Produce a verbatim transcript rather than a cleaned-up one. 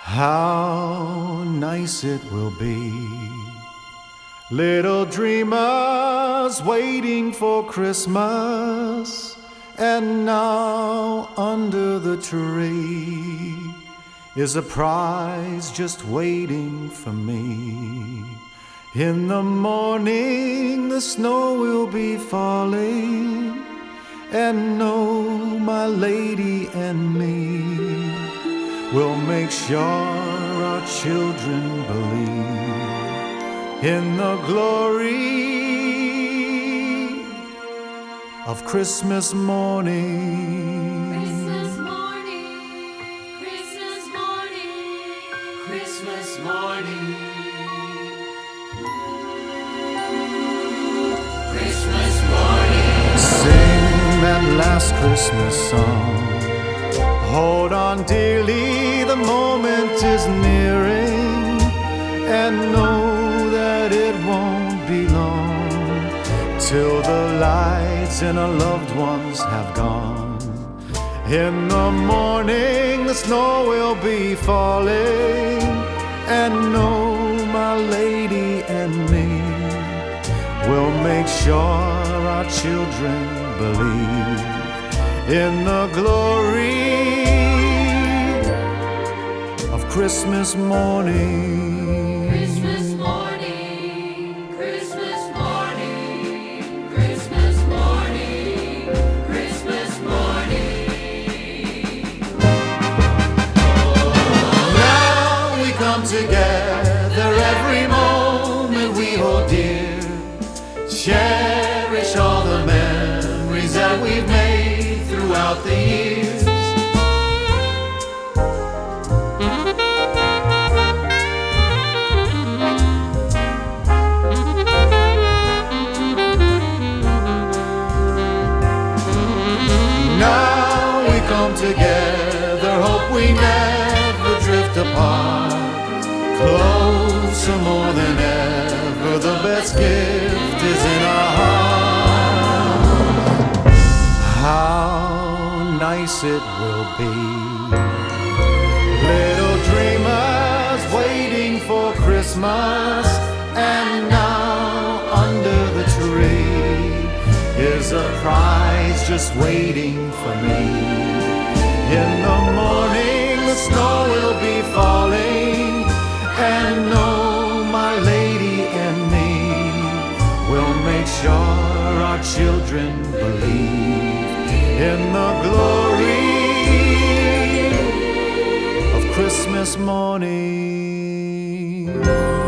How nice it will be, little dreamers waiting for Christmas, and now under the tree is a prize just waiting for me. In the morning the snow will be falling, and no, my lady and me will make sure our children believe in the glory of Christmas morning. Christmas morning, Christmas morning, Christmas morning, Christmas morning. Sing that last Christmas song. Hold on dearly, the moment is nearing, and know that it won't be long till the lights in our loved ones have gone. In the morning the snow will be falling, and know my lady and me will make sure our children believe in the glory of Christmas morning. Christmas morning, Christmas morning, Christmas morning, Christmas morning. Now we come together, every moment we hold dear, cherish all the memories that we've made throughout the years. Now we come together, hope we never drift apart, closer more than ever, the best gift is in our heart. How nice it will be, little dreamers waiting for Christmas, and now under the tree is a prize just waiting for me. In the morning the snow will be falling, and know my lady and me will make sure our children believe in the glory of Christmas morning.